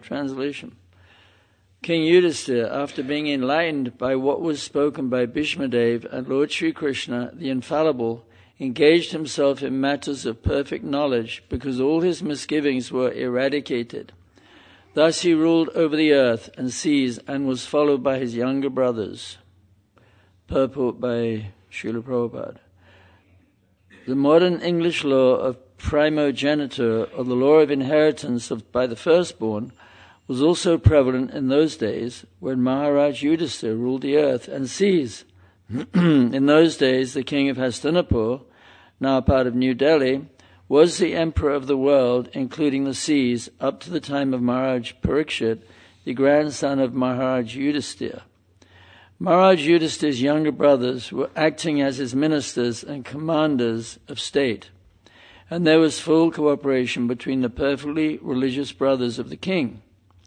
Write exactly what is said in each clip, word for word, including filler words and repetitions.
Translation. King Yudhisthira, after being enlightened by what was spoken by Bhishmadev and Lord Sri Krishna, the infallible, engaged himself in matters of perfect knowledge because all his misgivings were eradicated. Thus he ruled over the earth and seas and was followed by his younger brothers. Purport by Srila Prabhupada. The modern English law of primogeniture, or the law of inheritance of, by the firstborn, was also prevalent in those days when Maharaj Yudhisthira ruled the earth and seas. In those days, the king of Hastinapur, now part of New Delhi, was the emperor of the world, including the seas, up to the time of Maharaj Parikshit, the grandson of Maharaj Yudhisthira. Maharaj Yudhisthira's younger brothers were acting as his ministers and commanders of state, and there was full cooperation between the perfectly religious brothers of the king.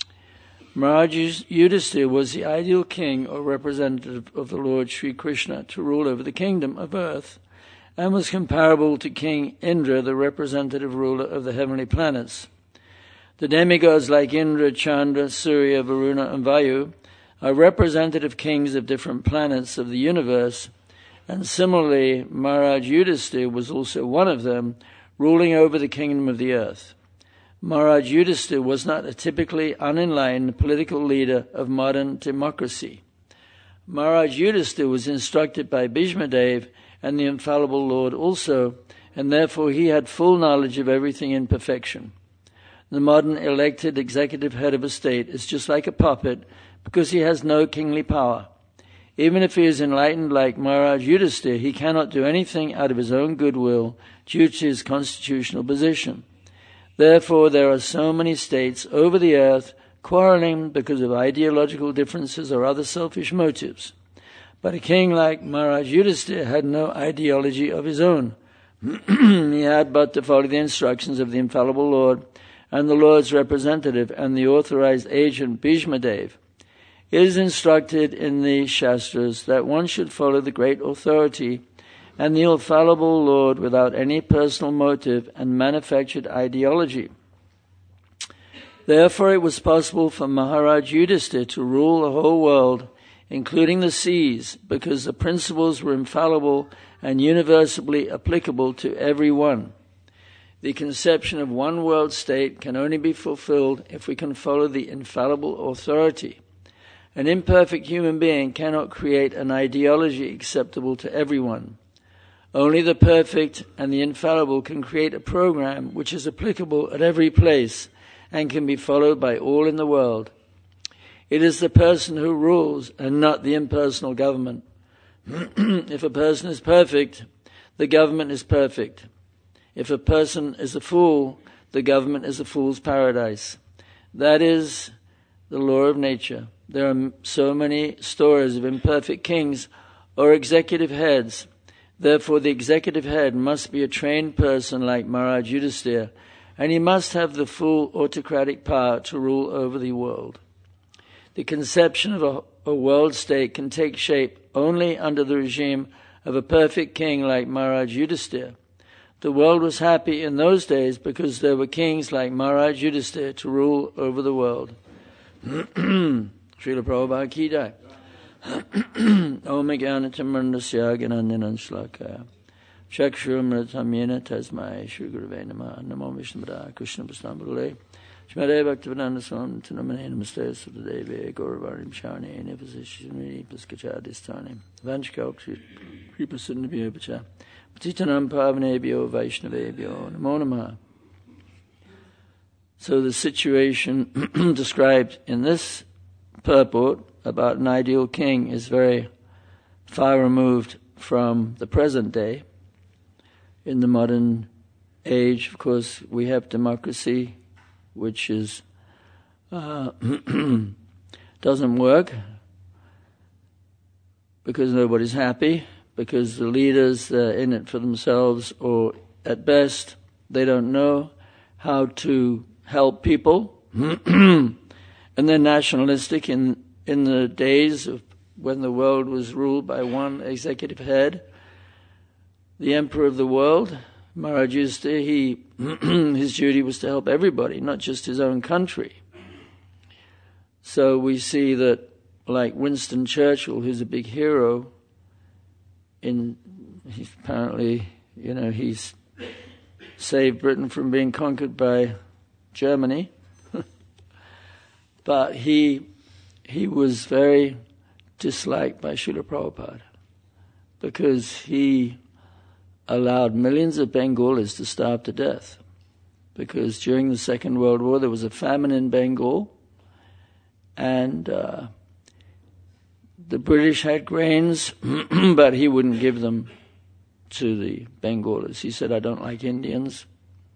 Maharaj Yudhisthira was the ideal king or representative of the Lord Sri Krishna to rule over the kingdom of earth, and was comparable to King Indra, the representative ruler of the heavenly planets. The demigods like Indra, Chandra, Surya, Varuna, and Vayu are representative kings of different planets of the universe, and similarly, Maharaj Yudhisthira was also one of them, ruling over the kingdom of the earth. Maharaj Yudhisthira was not a typically unenlightened political leader of modern democracy. Maharaj Yudhisthira was instructed by Bhishmadev and the infallible Lord also, and therefore he had full knowledge of everything in perfection. The modern elected executive head of a state is just like a puppet because he has no kingly power. Even if he is enlightened like Maharaj Yudhisthira, he cannot do anything out of his own goodwill due to his constitutional position. Therefore, there are so many states over the earth quarreling because of ideological differences or other selfish motives. But a king like Maharaj Yudhisthira had no ideology of his own. He had but to follow the instructions of the infallible Lord and the Lord's representative and the authorized agent Bhishmadev. It is instructed in the Shastras that one should follow the great authority and the infallible Lord without any personal motive and manufactured ideology. Therefore it was possible for Maharaj Yudhisthira to rule the whole world, including the seas, because the principles were infallible and universally applicable to everyone. The conception of one world state can only be fulfilled if we can follow the infallible authority. An imperfect human being cannot create an ideology acceptable to everyone. Only the perfect and the infallible can create a program which is applicable at every place and can be followed by all in the world. It is the person who rules and not the impersonal government. If a person is perfect, the government is perfect. If a person is a fool, the government is a fool's paradise. That is the law of nature. There are so many stories of imperfect kings or executive heads. Therefore, the executive head must be a trained person like Maharaj Yudhisthira, and he must have the full autocratic power to rule over the world. The conception of a, a world state can take shape only under the regime of a perfect king like Maharaj Yudhisthira. The world was happy in those days because there were kings like Maharaj Yudhisthira to rule over the world. Srila Prabhupada ki jai. Om Jnanatamrandasya Gnananandana Shlakaya Chakshurumratam Yena Tasmai Shri Gurave Namah Namo Vishnupadaaya Krishna Prasnambhale Shmare Bhaktivedanta Swami Tanamane Namaste Sutadevi Gauravarim Charni Nivasishini Paskachadistani Vanchkau Kripasidnabhyo Pacha Patitanam Pavanebhyo Vaishnavebhyo Namo Namah. So the situation described in this purport about an ideal king is very far removed from the present day. In the modern age, of course, we have democracy, which is uh, doesn't work because nobody's happy, because the leaders are in it for themselves, or at best, they don't know how to help people, and they're nationalistic in In the days of when the world was ruled by one executive head, the emperor of the world, Maharaj Yudhisthira, he his duty was to help everybody, not just his own country. So we see that, like Winston Churchill, who's a big hero, in he's apparently, you know, he's saved Britain from being conquered by Germany. But he he was very disliked by Srila Prabhupada because he allowed millions of Bengalis to starve to death. Because during the Second World War there was a famine in Bengal, and uh, the British had grains, but he wouldn't give them to the Bengalis. He said, "I don't like Indians."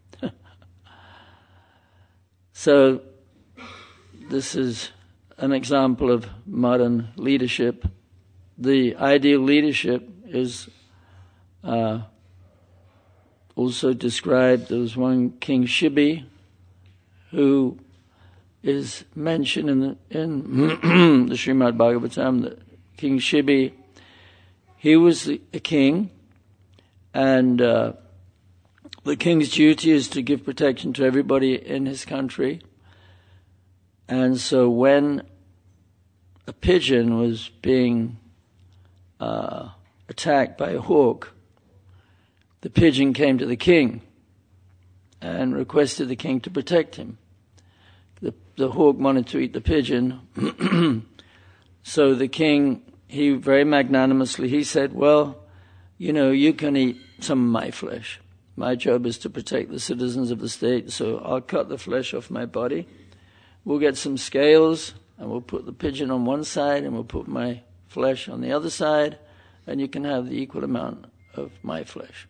So this is an example of modern leadership. The ideal leadership is uh, also described. There was one King Shibi who is mentioned in the, in the Srimad Bhagavatam. That King Shibi, he was the, a king, and uh, the king's duty is to give protection to everybody in his country. And so when a pigeon was being uh, attacked by a hawk, the pigeon came to the king and requested the king to protect him. The, the hawk wanted to eat the pigeon. So the king, he very magnanimously, he said, "Well, you know, you can eat some of my flesh. My job is to protect the citizens of the state, so I'll cut the flesh off my body. We'll get some scales, and we'll put the pigeon on one side, and we'll put my flesh on the other side, and you can have the equal amount of my flesh."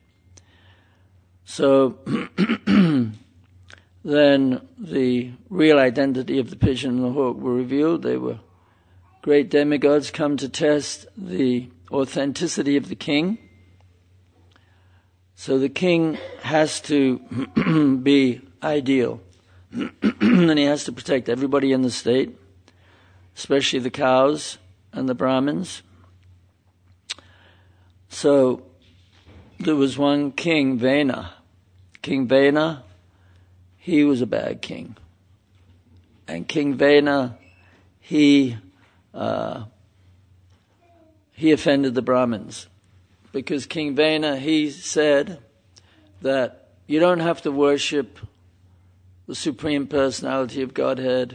So then the real identity of the pigeon and the hawk were revealed. They were great demigods come to test the authenticity of the king. So the king has to be ideal. And he has to protect everybody in the state, especially the cows and the Brahmins. So there was one king, Vena. King Vena, he was a bad king. And King Vena, he uh, he offended the Brahmins. Because King Vena, he said that you don't have to worship the Supreme Personality of Godhead.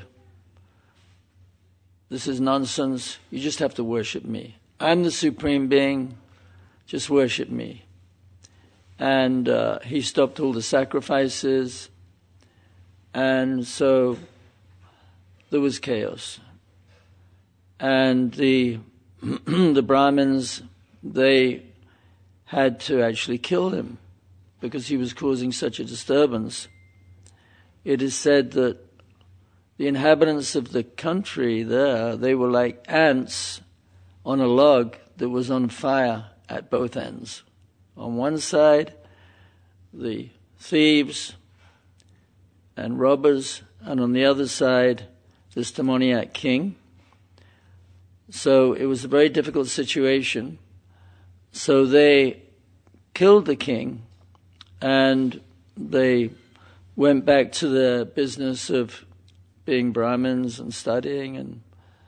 This is nonsense. You just have to worship me. I'm the Supreme Being. Just worship me. And uh, he stopped all the sacrifices. And so there was chaos. And the the Brahmins, they had to actually kill him because he was causing such a disturbance. It is said that the inhabitants of the country there, they were like ants on a log that was on fire at both ends. On one side, the thieves and robbers, and on the other side, this demoniac king. So it was a very difficult situation. So they killed the king, and they went back to the business of being Brahmins and studying, and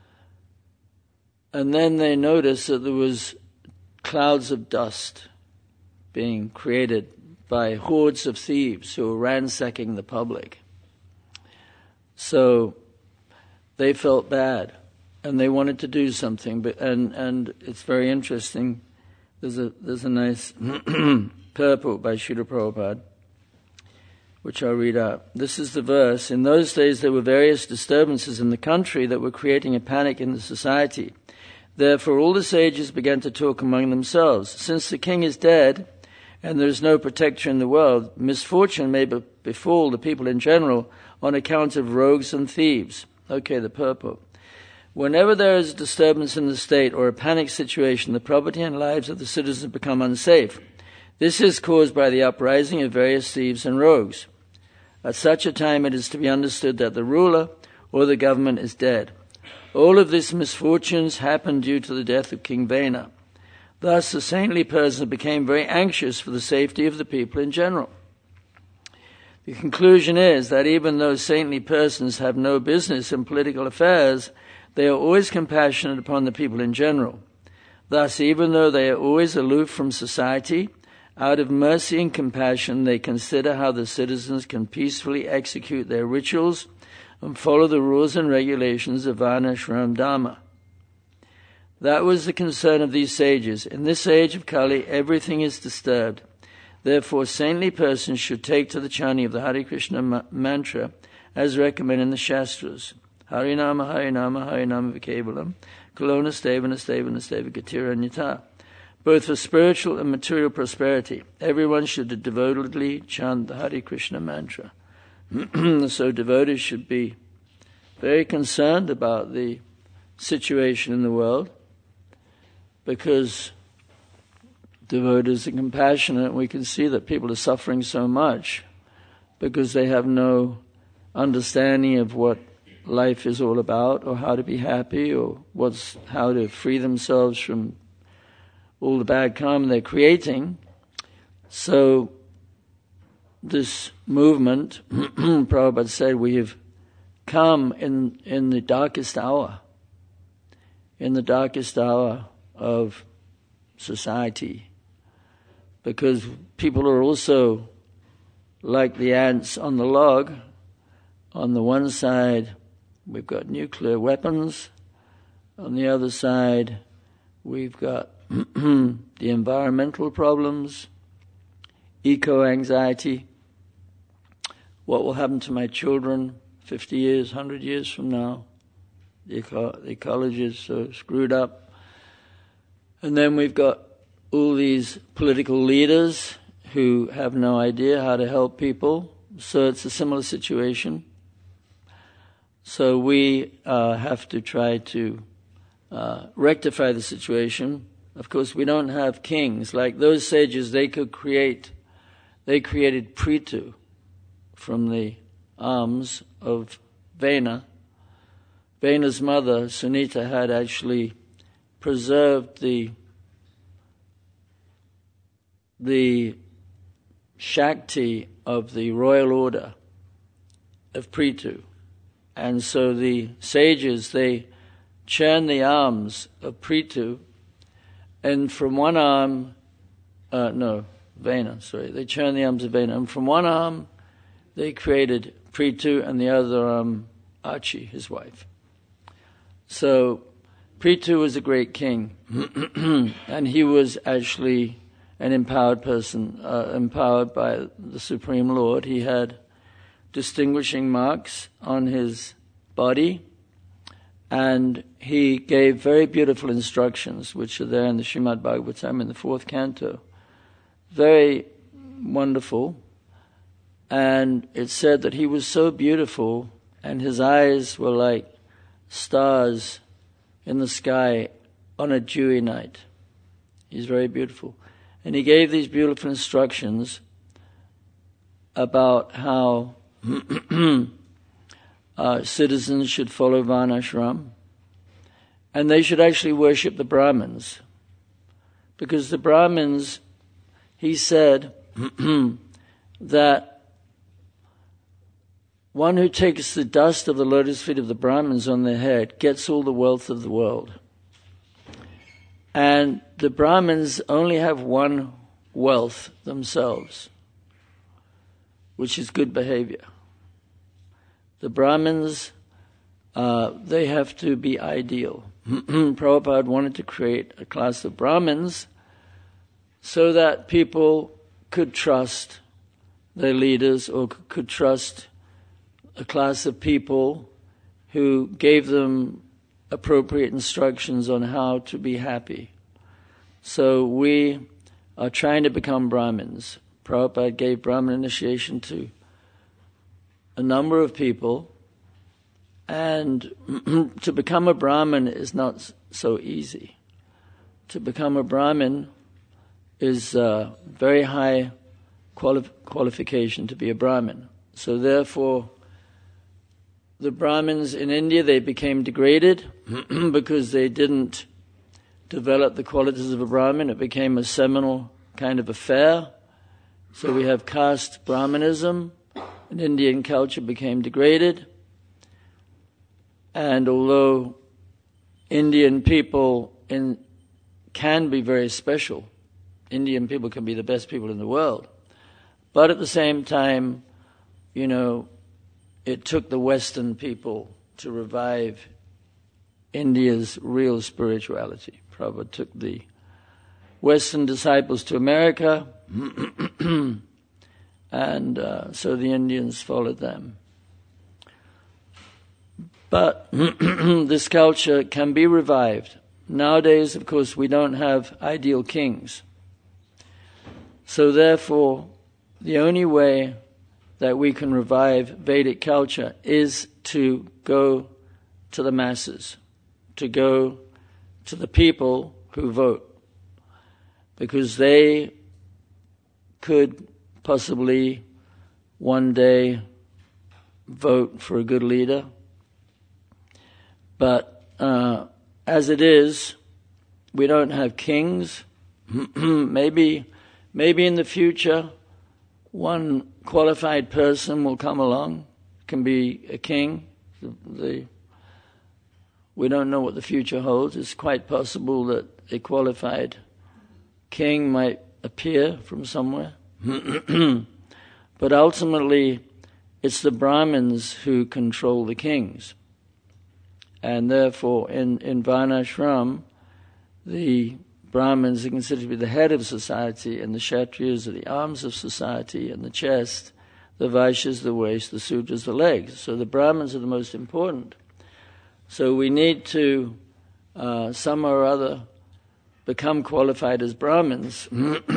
and then they noticed that there was clouds of dust being created by hordes of thieves who were ransacking the public. So they felt bad, and they wanted to do something. But and and it's very interesting. There's a there's a nice purport by Srila Prabhupada, which I'll read out. This is the verse. In those days there were various disturbances in the country that were creating a panic in the society. Therefore all the sages began to talk among themselves. Since the king is dead and there is no protector in the world, misfortune may be- befall the people in general on account of rogues and thieves. Okay, the purport. Whenever there is a disturbance in the state or a panic situation, the property and lives of the citizens become unsafe. This is caused by the uprising of various thieves and rogues. At such a time it is to be understood that the ruler or the government is dead. All of these misfortunes happened due to the death of King Vena. Thus the saintly person became very anxious for the safety of the people in general. The conclusion is that even though saintly persons have no business in political affairs, they are always compassionate upon the people in general. Thus, even though they are always aloof from society, out of mercy and compassion, they consider how the citizens can peacefully execute their rituals and follow the rules and regulations of Varnashram Dharma. That was the concern of these sages. In this age of Kali, everything is disturbed. Therefore, saintly persons should take to the chanting of the Hare Krishna ma- mantra as recommended in the Shastras. Harinama, Harinama, Harinama Vikevalam, Kalona Steva, Nasteva, Nasteva, Gatira, Nyata. Both for spiritual and material prosperity, everyone should devotedly chant the Hare Krishna mantra. So devotees should be very concerned about the situation in the world, because devotees are compassionate. We can see that people are suffering so much because they have no understanding of what life is all about, or how to be happy, or what's how to free themselves from all the bad karma they're creating. So this movement, Prabhupada said, we have come in in the darkest hour, in the darkest hour of society, because people are also like the ants on the log. On the one side, we've got nuclear weapons. On the other side, we've got the environmental problems, eco-anxiety. What will happen to my children fifty years, one hundred years from now? The, eco- the ecology is so screwed up. And then we've got all these political leaders who have no idea how to help people. So it's a similar situation. So we uh, have to try to uh, rectify the situation. Of course, we don't have kings. Like those sages, they could create, they created Prithu from the arms of Vena. Vena's mother, Sunita, had actually preserved the the Shakti of the royal order of Prithu. And so the sages, they churn the arms of Prithu, and from one arm, uh, no, Vena, sorry, they churn the arms of Vena, and from one arm they created Prithu, and the other arm, Archie, his wife. So Prithu was a great king, and he was actually an empowered person, uh, empowered by the Supreme Lord. He had distinguishing marks on his body, and he gave very beautiful instructions, which are there in the Srimad Bhagavatam in the fourth canto. Very wonderful. And it said that he was so beautiful, and his eyes were like stars in the sky on a dewy night. He's very beautiful. And he gave these beautiful instructions about how uh, citizens should follow Varnashram, and they should actually worship the Brahmins. Because the Brahmins, he said, that one who takes the dust of the lotus feet of the Brahmins on their head gets all the wealth of the world. And the Brahmins only have one wealth themselves, which is good behavior. The Brahmins, uh, they have to be ideal. Prabhupada wanted to create a class of Brahmins so that people could trust their leaders, or could trust a class of people who gave them appropriate instructions on how to be happy. So we are trying to become Brahmins. Prabhupada gave Brahmin initiation to a number of people, and to become a Brahmin is not so easy. To become a Brahmin is a very high quali- qualification to be a Brahmin. So therefore, the Brahmins in India, they became degraded because they didn't develop the qualities of a Brahmin. It became a seminal kind of affair. So we have caste Brahmanism, and Indian culture became degraded. And although Indian people in, can be very special, Indian people can be the best people in the world, but at the same time, you know, it took the Western people to revive India's real spirituality. Prabhupada took the Western disciples to America, and uh, so the Indians followed them. But this culture can be revived. Nowadays, of course, we don't have ideal kings. So therefore, the only way that we can revive Vedic culture is to go to the masses, to go to the people who vote, because they could possibly one day vote for a good leader. But uh, as it is, we don't have kings. maybe, maybe in the future, one qualified person will come along, can be a king. The, the, we don't know what the future holds. It's quite possible that a qualified king might appear from somewhere. But ultimately, it's the Brahmins who control the kings. And therefore, in, in Varnashram, the Brahmins are considered to be the head of society, and the Kshatriyas are the arms of society, and the chest, the Vaishyas the waist, the Sudras the legs. So the Brahmins are the most important. So we need to, uh, somehow or other, become qualified as Brahmins.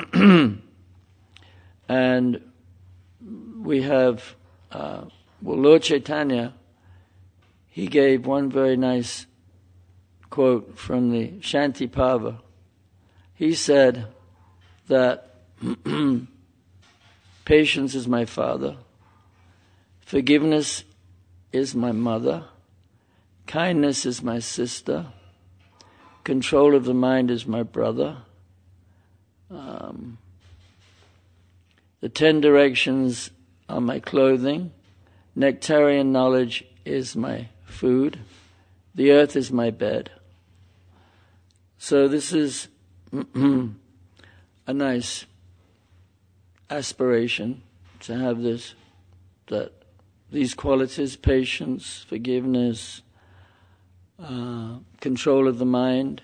And we have, uh, well, Lord Chaitanya, he gave one very nice quote from the Shanti Pava. He said that patience is my father, forgiveness is my mother, kindness is my sister, control of the mind is my brother, um, the ten directions are my clothing, nectarian knowledge is my food, the earth is my bed. So this is a nice aspiration to have this, that these qualities, patience, forgiveness, uh, control of the mind.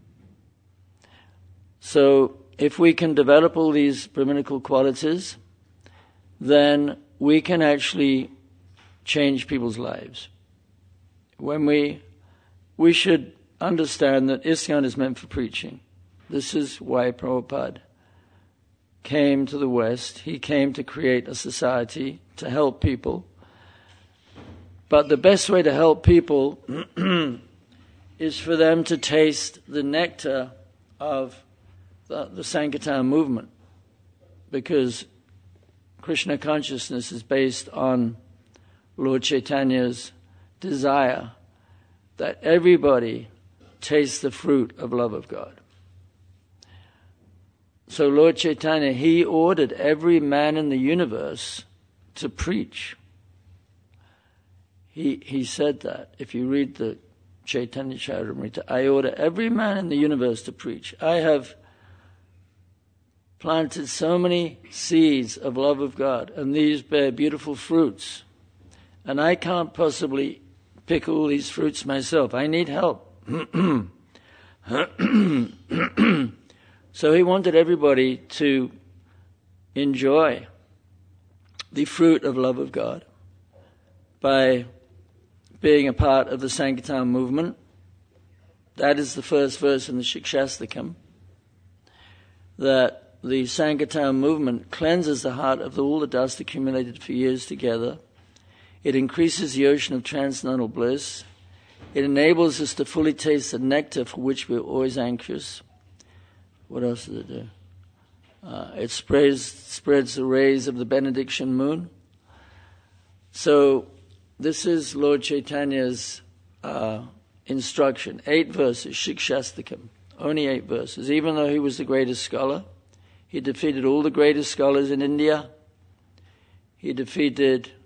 So if we can develop all these Brahminical qualities, then we can actually change people's lives. When we we should understand that ISKCON is meant for preaching. This is why Prabhupada came to the West. He came to create a society to help people. But the best way to help people is for them to taste the nectar of the, the Sankirtan movement, because Krishna consciousness is based on Lord Chaitanya's desire that everybody taste the fruit of love of God. So Lord Chaitanya, he ordered every man in the universe to preach. He he said that. If you read the Chaitanya Charitamrita, I order every man in the universe to preach. I have planted so many seeds of love of God, and these bear beautiful fruits. And I can't possibly pick all these fruits myself. I need help. So he wanted everybody to enjoy the fruit of love of God by being a part of the Sankirtan movement. That is the first verse in the Shikshastakam, that the Sankirtan movement cleanses the heart of all the dust accumulated for years together. It increases the ocean of transcendental bliss. It enables us to fully taste the nectar for which we're always anxious. What else does it do? Uh, it spreads, spreads the rays of the benediction moon. So this is Lord Chaitanya's uh, instruction. Eight verses, Shikshastakam. Only eight verses. Even though he was the greatest scholar, he defeated all the greatest scholars in India. He defeated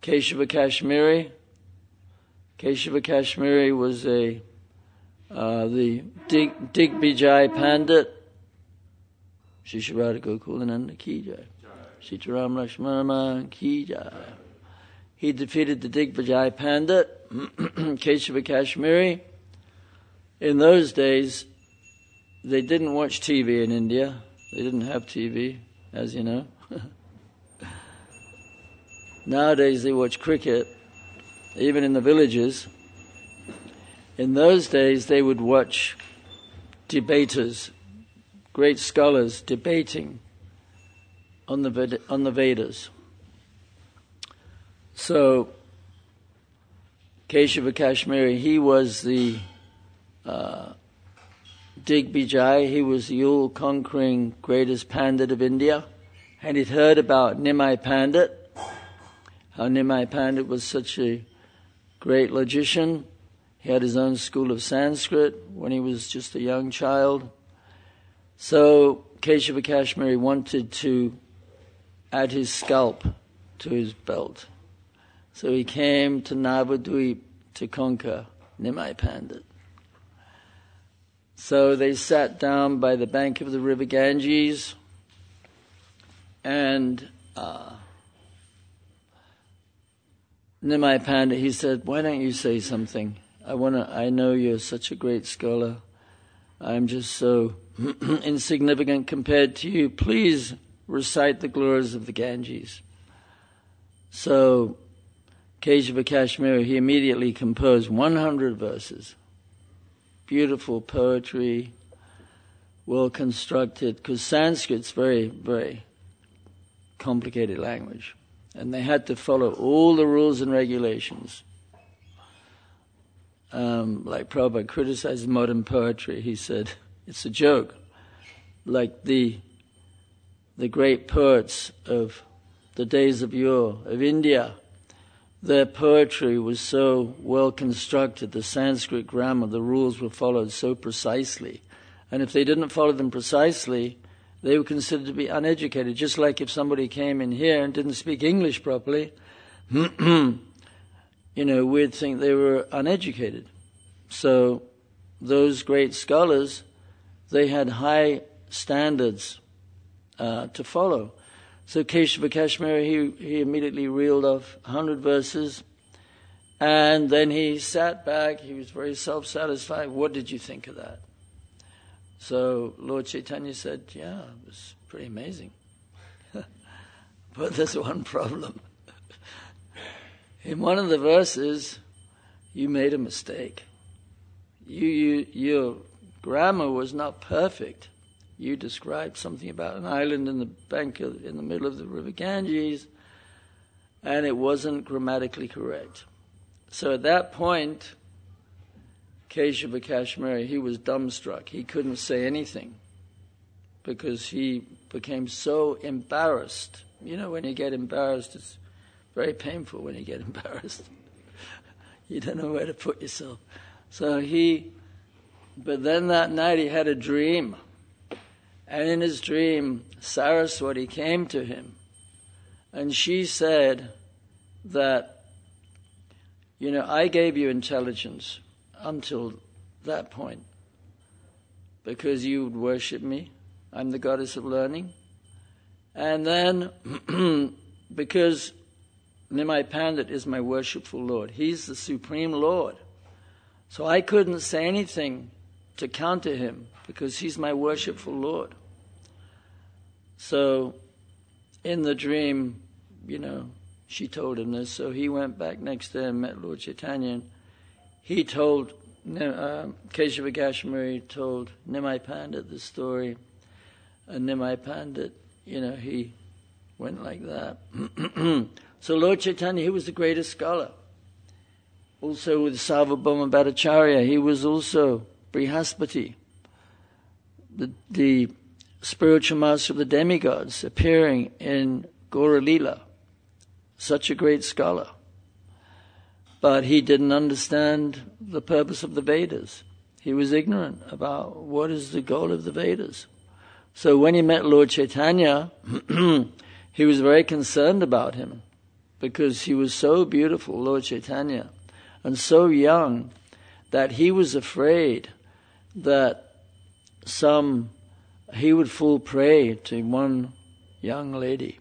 Keshava Kashmiri. Keshava Kashmiri was a uh, the Dig, Digbijay Pandit. Shisharada Gokulananda Ki Jai. Sitaram Lakshmana Ki Jai. He defeated the Digbijay Pandit, Keshava Kashmiri. In those days, they didn't watch T V in India. They didn't have T V, as you know. Nowadays they watch cricket, even in the villages. In those days they would watch debaters, great scholars debating on the on the Vedas. So Keshava Kashmiri, he was the uh, Digbijay, he was the all-conquering greatest Pandit of India, and he'd heard about Nimai Pandit, how Nimai Pandit was such a great logician. He had his own school of Sanskrit when he was just a young child. So Keshava Kashmiri wanted to add his scalp to his belt. So he came to Navadvip to conquer Nimai Pandit. So they sat down by the bank of the river Ganges, and uh, Nimai Pandit, he said, "Why don't you say something? I want to. I know you're such a great scholar. I'm just so insignificant compared to you. Please recite the glories of the Ganges." So Keshava Kashmiri, he immediately composed one hundred verses. Beautiful poetry, well constructed, because Sanskrit's very, very complicated language. And they had to follow all the rules and regulations. Um, like Prabhupada criticized modern poetry. He said, it's a joke. Like the the great poets of the days of yore, of India, their poetry was so well constructed, the Sanskrit grammar, the rules were followed so precisely. And if they didn't follow them precisely, they were considered to be uneducated. Just like if somebody came in here and didn't speak English properly, you know, we'd think they were uneducated. So those great scholars, they had high standards uh, to follow. So Keshava Kashmiri, he, he immediately reeled off one hundred verses, and then he sat back, he was very self-satisfied. What did you think of that? So Lord Chaitanya said, yeah, it was pretty amazing. But there's one problem. In one of the verses, you made a mistake. You, you, your grammar was not perfect. You described something about an island in the bank of, in the middle of the river Ganges, and it wasn't grammatically correct. So at that point, Keshava Kashmiri, he was dumbstruck. He couldn't say anything because he became so embarrassed. You know, when you get embarrassed, it's very painful when you get embarrassed. You don't know where to put yourself. So he, but then that night he had a dream. And in his dream, Saraswati came to him. And she said that, you know, I gave you intelligence until that point because you would worship me. I'm the goddess of learning. And then because Nimai Pandit is my worshipful Lord. He's the supreme Lord. So I couldn't say anything to counter him because he's my worshipful Lord. So in the dream, you know, she told him this. So he went back next day and met Lord Chaitanya. And he told, uh, Keshava Kashmiri told Nimai Pandit the story. And Nimai Pandit, you know, he went like that. So Lord Chaitanya, he was the greatest scholar. Also with Sarvabhauma Bhattacharya, he was also Brihaspati, the, the spiritual master of the demigods, appearing in Gaura Leela. Such a great scholar. But he didn't understand the purpose of the Vedas. He was ignorant about what is the goal of the Vedas. So when he met Lord Chaitanya, he was very concerned about him because he was so beautiful, Lord Chaitanya, and so young that he was afraid that some he would fall prey to one young lady.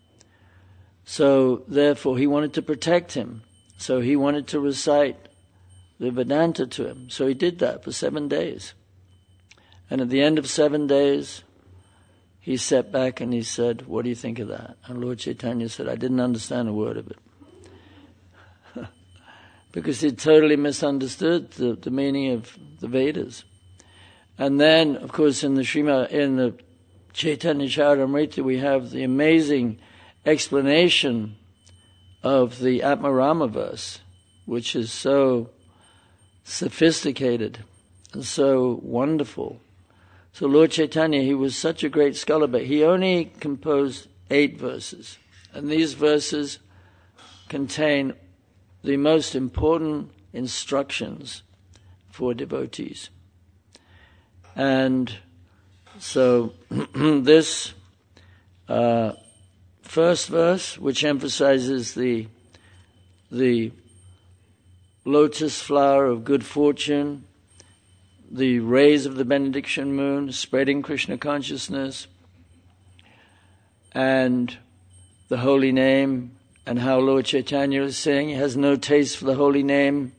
So therefore he wanted to protect him. So he wanted to recite the Vedanta to him. So he did that for seven days. And at the end of seven days, he sat back and he said, "What do you think of that?" And Lord Chaitanya said, "I didn't understand a word of it." Because he totally misunderstood the, the meaning of the Vedas. And then, of course, in the Srimad, in the Chaitanya Charitamrita, we have the amazing explanation of the Atmarama verse, which is so sophisticated and so wonderful. So Lord Chaitanya, he was such a great scholar, but he only composed eight verses. And these verses contain the most important instructions for devotees. And so this uh, first verse, which emphasizes the the lotus flower of good fortune, the rays of the benediction moon, spreading Krishna consciousness, and the holy name, and how Lord Chaitanya is saying he has no taste for the holy name.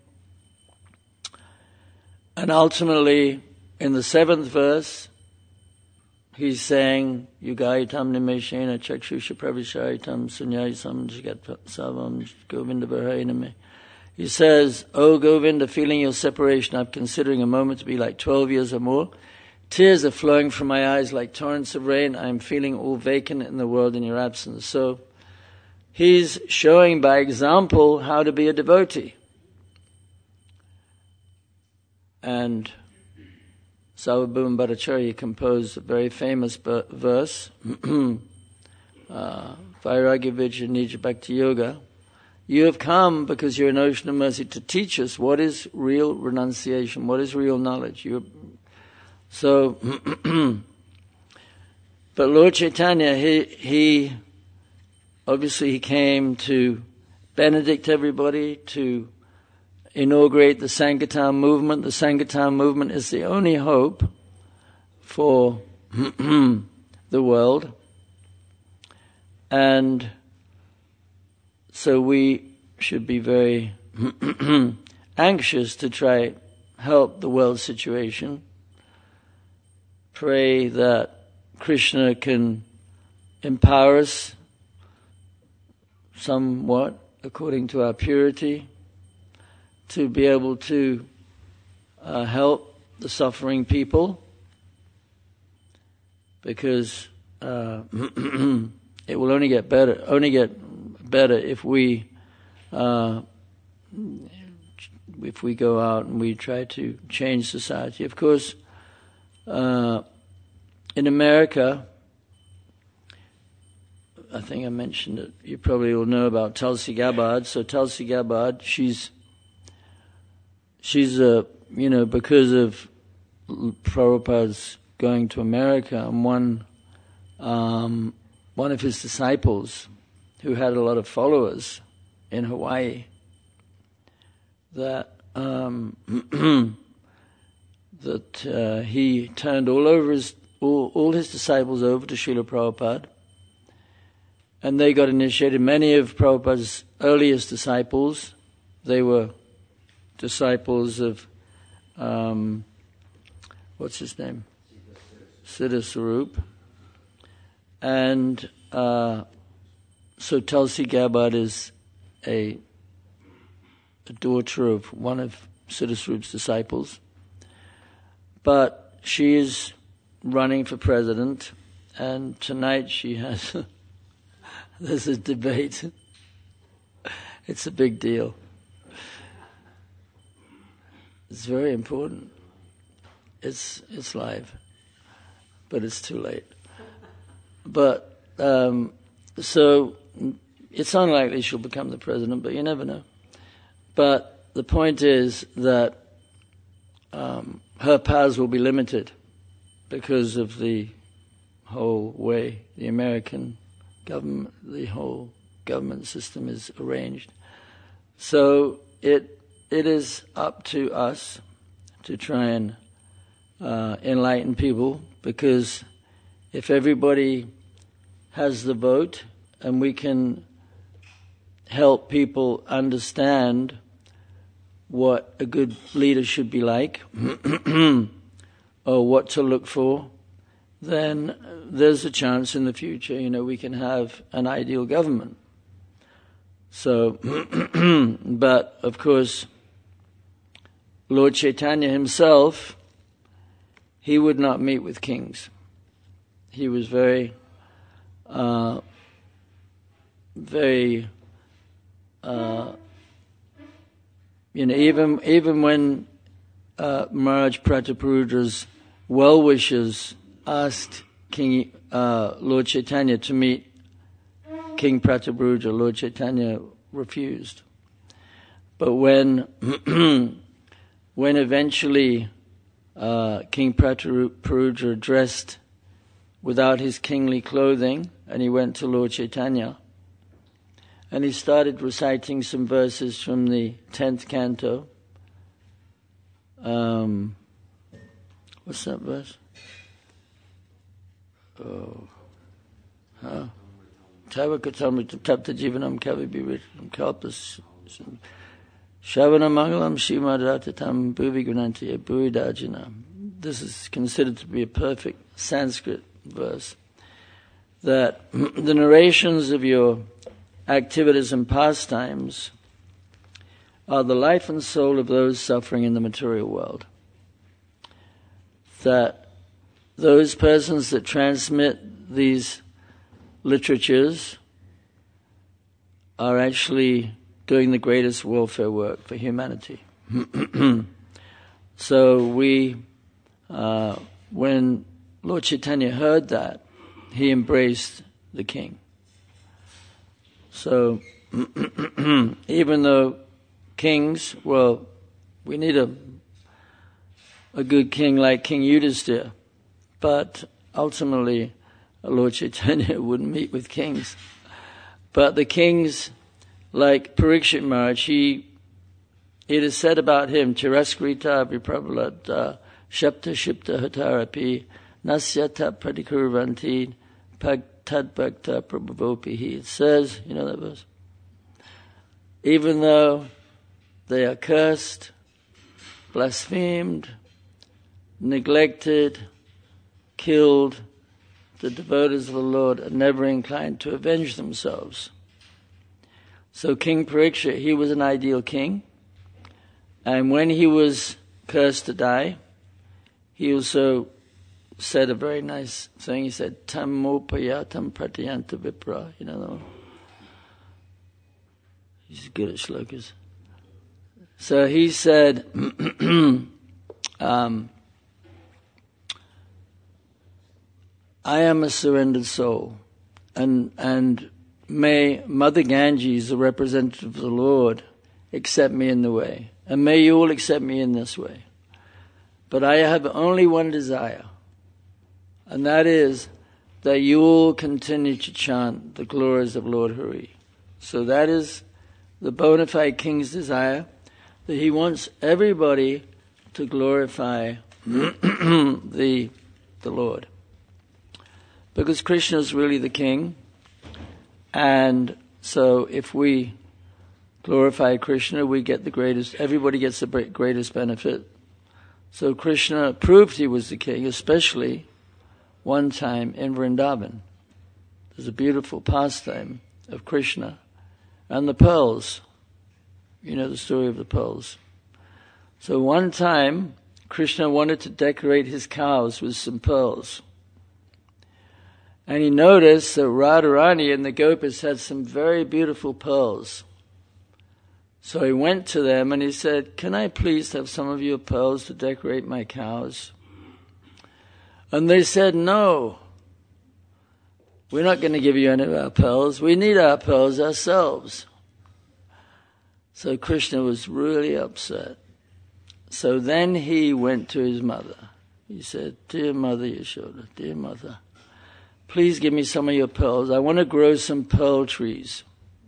And ultimately, in the seventh verse, he's saying, Yugaitam nimeshena chakshusha pravishaitam sunyaitam jagat savam Govinda varhainame. He says, "O Govinda, feeling your separation, I'm considering a moment to be like twelve years or more. Tears are flowing from my eyes like torrents of rain. I am feeling all vacant in the world in your absence." So he's showing by example how to be a devotee. And Sarvabhauma Bhattacharya composed a very famous verse, uh, Vairagya Vijja Nija Bhakti Yoga. You have come because you're an ocean of mercy to teach us what is real renunciation, what is real knowledge. You're, so, but Lord Chaitanya, he, he, obviously he came to benedict everybody, to inaugurate the Sankirtan movement. The Sankirtan movement is the only hope for the world. And so we should be very anxious to try help the world situation. Pray that Krishna can empower us somewhat according to our purity to be able to uh, help the suffering people, because uh, it will only get better, only get better if we uh, if we go out and we try to change society. Of course, uh, in America, I think I mentioned it, you probably all know about Tulsi Gabbard. So Tulsi Gabbard, she's she's a, you know, because of Prabhupada's going to America, and one um, one of his disciples, who had a lot of followers in Hawaii, that um, that uh, he turned all over his all, all his disciples over to Srila Prabhupada, and they got initiated. Many of Prabhupada's earliest disciples, they were disciples of um, what's his name, Siddha Swarup, and uh, so Tulsi Gabbard is a, a daughter of one of Siddha Swarup's disciples, but she is running for president, and tonight she has there's a debate. It's a big deal. It's very important. It's it's live, but it's too late. But um, so it's unlikely she'll become the president, but you never know. But the point is that um, her powers will be limited because of the whole way the American government, the whole government system is arranged. So it it is up to us to try and uh, enlighten people, because if everybody has the vote and we can help people understand what a good leader should be like or what to look for, then there's a chance in the future, you know, we can have an ideal government. So, but of course, Lord Chaitanya himself, he would not meet with kings. He was very, uh, very, uh, you know, even even when uh, Maharaj Prataparudra's well-wishers asked King uh, Lord Chaitanya to meet King Prataparudra, Lord Chaitanya refused. But when when eventually uh, King Prataparudra dressed without his kingly clothing, and he went to Lord Chaitanya, and he started reciting some verses from the tenth canto. Um, what's that verse? Oh, huh? Tavakatamritam tapta jivanam kavibhiritam kalpas shavana mangalam shimadatatam bhuvi gunantiya bhuvidajana. This is considered to be a perfect Sanskrit verse. That the narrations of your activities and pastimes are the life and soul of those suffering in the material world. That those persons that transmit these literatures are actually doing the greatest welfare work for humanity. So we, uh, when Lord Chaitanya heard that, he embraced the king. So even though kings, well, we need a a good king like King Yudhisthira, but ultimately Lord Chaitanya wouldn't meet with kings. But the kings, like Parikshit Maharaj, he, it is said about him, Chiraskrita viprabhalata shapta shipta hatarapi nasyata pradikuravanti tadbhakta prabhavopihi. It says, you know that verse? Even though they are cursed, blasphemed, neglected, killed, the devotees of the Lord are never inclined to avenge themselves. So King Parikshit, he was an ideal king, and when he was cursed to die, he also said a very nice thing. He said, Tam mopayatam pratayanta vipra. You know, he's good at shlokas. So he said, um, I am a surrendered soul, and and may Mother Ganges, the representative of the Lord, accept me in the way, and may you all accept me in this way. But I have only one desire, and that is that you all continue to chant the glories of Lord Hari. So that is the bona fide king's desire, that he wants everybody to glorify the the Lord. Because Krishna is really the king, and so if we glorify Krishna, we get the greatest, everybody gets the greatest benefit. So Krishna proved he was the king, especially one time in Vrindavan. There's a beautiful pastime of Krishna and the pearls. You know the story of the pearls. So one time, Krishna wanted to decorate his cows with some pearls. And he noticed that Radharani and the Gopis had some very beautiful pearls. So he went to them and he said, can I please have some of your pearls to decorate my cows? And they said, no, we're not going to give you any of our pearls. We need our pearls ourselves. So Krishna was really upset. So then he went to his mother. He said, dear Mother Yashoda, dear Mother, please give me some of your pearls. I want to grow some pearl trees.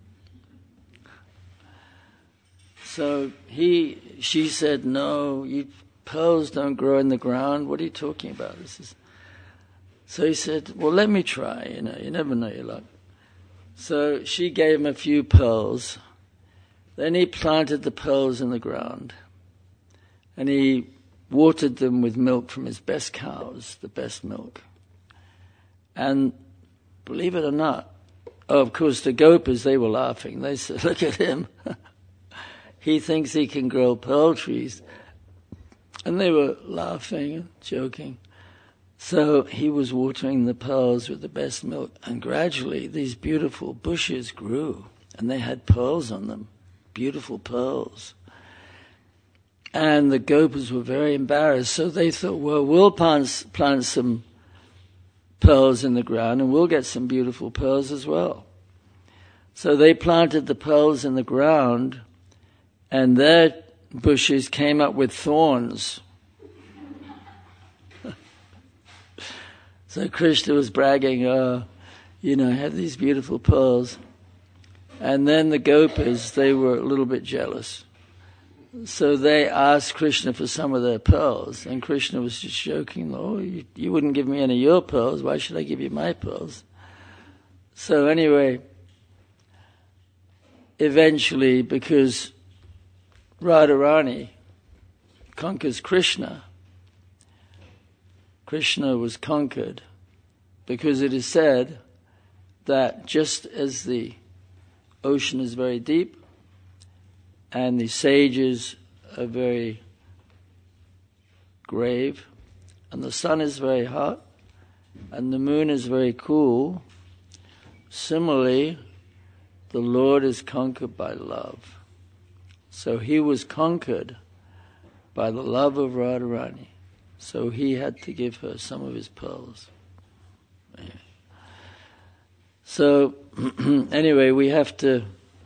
So he, she said, no, you, pearls don't grow in the ground. What are you talking about? This is. So he said, well, let me try. You know, you never know your luck. So she gave him a few pearls. Then he planted the pearls in the ground. And he watered them with milk from his best cows, the best milk. And believe it or not, oh, of course, the gopas, they were laughing. They said, look at him. He thinks he can grow pearl trees. And they were laughing and joking. So he was watering the pearls with the best milk. And gradually, these beautiful bushes grew. And they had pearls on them, beautiful pearls. And the gopas were very embarrassed. So they thought, well, we'll plant, plant some pearls in the ground and we'll get some beautiful pearls as well. So they planted the pearls in the ground and their bushes came up with thorns. So Krishna was bragging, oh, you know, I have these beautiful pearls. And then the gopas, they were a little bit jealous. So they asked Krishna for some of their pearls, and Krishna was just joking, oh, you, you wouldn't give me any of your pearls, why should I give you my pearls? So anyway, eventually, because Radharani conquers Krishna, Krishna was conquered, because it is said that just as the ocean is very deep, and the sages are very grave, and the sun is very hot, and the moon is very cool. Similarly, the Lord is conquered by love. So he was conquered by the love of Radharani. So he had to give her some of his pearls. So, anyway, we have to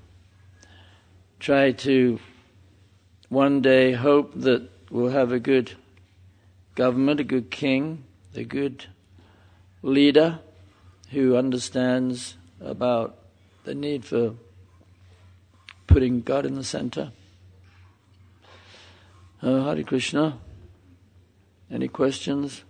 try to one day hope that we'll have a good government, a good king, a good leader who understands about the need for putting God in the center. Uh, Hare Krishna. Any questions?